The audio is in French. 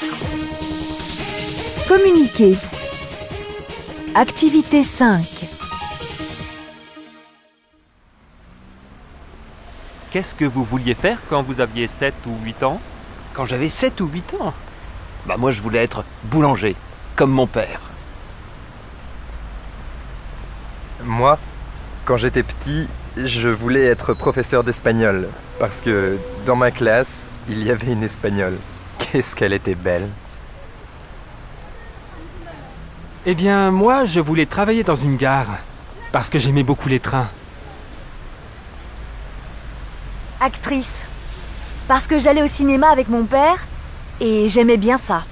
Communiquer. Activité 5. Qu'est-ce que vous vouliez faire quand vous aviez 7 ou 8 ans? Quand j'avais 7 ou 8 ans, moi je voulais être boulanger, comme mon père. Moi, quand j'étais petit, je voulais être professeur d'espagnol. Parce que dans ma classe, il y avait une espagnole. Qu'est-ce qu'elle était belle! Eh bien, moi, je voulais travailler dans une gare. Parce que j'aimais beaucoup les trains. Actrice. Parce que j'allais au cinéma avec mon père et j'aimais bien ça.